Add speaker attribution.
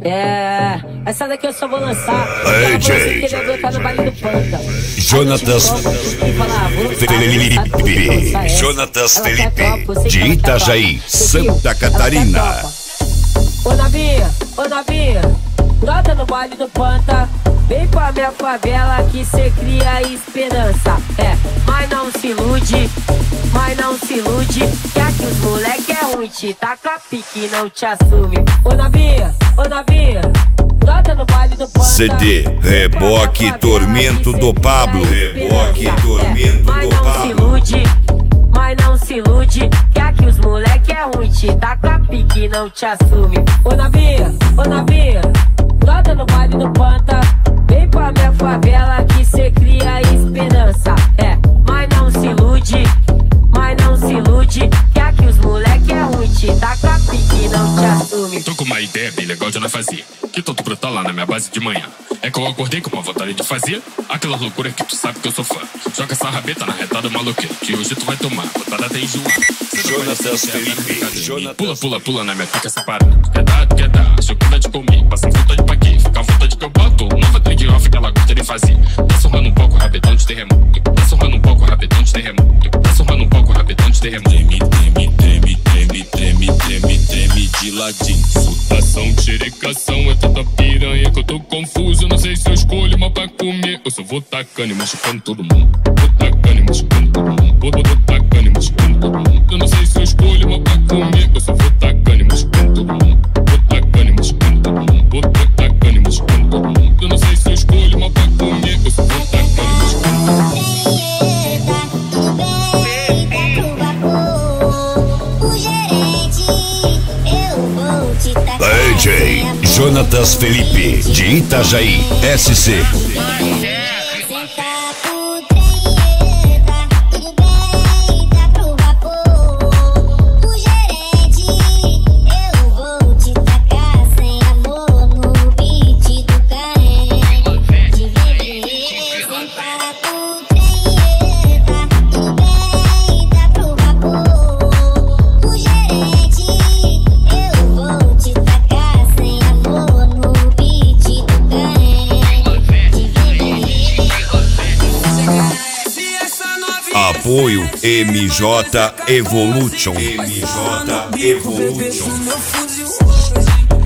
Speaker 1: É, essa daqui eu só vou lançar.
Speaker 2: DJ Jonatas Felipe. Jonatas Felipe, de Itajaí, Santa Catarina.
Speaker 1: Ô novinha, brota no baile do Panta. Vem pra minha favela que cê cria esperança. É, mas não se ilude, que aqui os moleque é ruim, te taca pique e não te assume. Ô novinha, brota no baile do Panta.
Speaker 2: CD Reboque Tormento do Pablo. Reboque Tormento do Pablo.
Speaker 1: Mas não se ilude, que aqui os moleque é ruim, te taca pique e não te assume. Ô novinha, brota no baile do Panta. Vem pra minha favela que cê cria esperança. É, mas não se ilude, que aqui os moleque é ruim, te taca pique e não te assume.
Speaker 3: Tô com uma ideia bem legal de nós fazer, que tô brotar lá na minha base de manhã. É que eu acordei com uma vontade de fazer aquela loucura que tu sabe que eu sou fã. Joga essa rabeta na retada maloqueira, que hoje tu vai tomar botada até enjoar.
Speaker 2: Jonatas Felipe.
Speaker 3: Pula na minha pica essa parada. Quer dar, achou que vai te comer. Passa vontade pra quê? Fica à vontade que eu boto. Nova trade off que ela gosta de fazer. Tá surrando um pouco, rabetão de terremoto. Tá surrando um pouco, rabetão de terremoto. Tá surrando um pouco, rabetão de terremoto. Treme de ladinho. Sutação, xerecação, é tanta piranha que eu tô confuso. Não sei se eu escolho uma pra comer. Eu só vou tacando e machucando todo mundo. Vou tacando e machucando todo mundo. Vou tacando e machucando todo mundo. Eu não sei se eu escolho uma pra comer. Eu só vou tacando e machucando todo mundo. Vou tacando e machucando todo mundo. Vou tacando e machucando todo mundo. Eu não sei se eu escolho uma pra comer. Eu só vou tacando e machucando todo mundo.
Speaker 2: DJ Jonatas Felipe, de Itajaí, SC. Apoio MJ Evolution.